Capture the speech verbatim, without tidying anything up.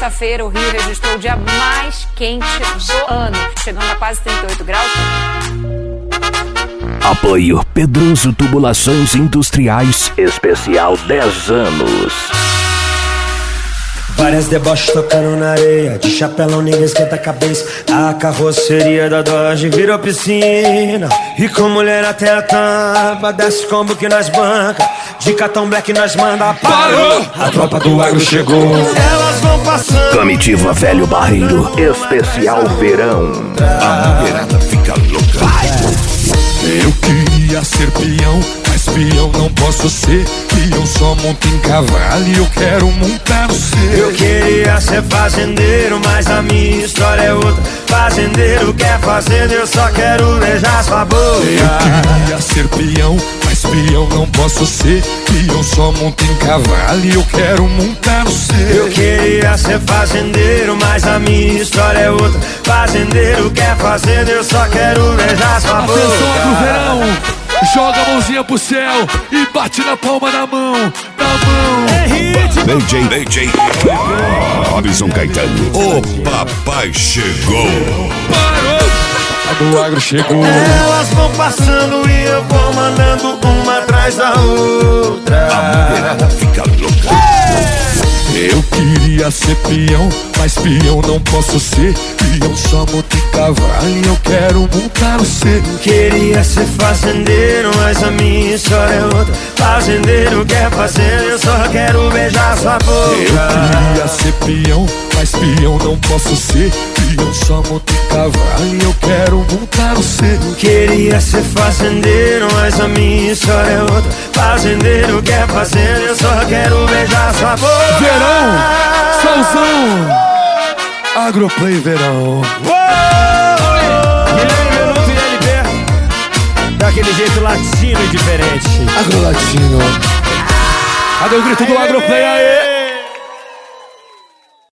sexta-feira, o Rio registrou o dia mais quente do ano, chegando a quase trinta e oito graus. Apoio Pedroso Tubulações Industriais, especial dez anos. Várias deboches tocando na areia, de chapelão ninguém esquenta a cabeça. A carroceria da Dodge virou piscina, e com mulher até a tampa, desce combo que nós banca, de cartão black nós manda. Parou! A tropa do agro chegou. Elas vão passando. Comitiva Velho Barreiro, especial verão. A mulherada fica louca. Eu queria ser peão, mas peão não posso ser. Peão só monta em cavalo e eu quero montar no seu. Eu queria ser fazendeiro, mas a minha história é outra. Fazendeiro quer fazenda, eu só quero beijar sua boca. Eu queria ser peão, mas peão não posso ser. Peão só monta em cavalo e eu quero montar no seu. Eu queria ser fazendeiro, mas a minha história é outra. Fazendeiro quer fazenda, eu só quero beijar sua boca. Atenção pro verão, joga a mãozinha pro céu e bate na palma da mão, da mão. D J, D J Robson Caetano, o papai chegou. Parou! A do agro chegou. Elas vão passando e eu vou mandando uma atrás da outra. A mulherada fica louca. Eu queria ser peão, mas peão não posso ser. Peão só monta em cavalo e eu quero montar no seu. Queria ser fazendeiro, mas a minha história é outra. Fazendeiro quer fazer, eu só quero beijar sua boca. Eu queria ser peão, mas peão não posso ser. Peão só monta em cavalo e eu quero montar no seu. Queria ser fazendeiro, mas a minha história é outra. Fazendeiro quer fazer, eu só quero beijar sua boca. Verão, solzão, Agroplay verão. Guilherme Venuto e L P, daquele jeito latino e diferente. Agro latino. Cadê o grito do Agroplay aí?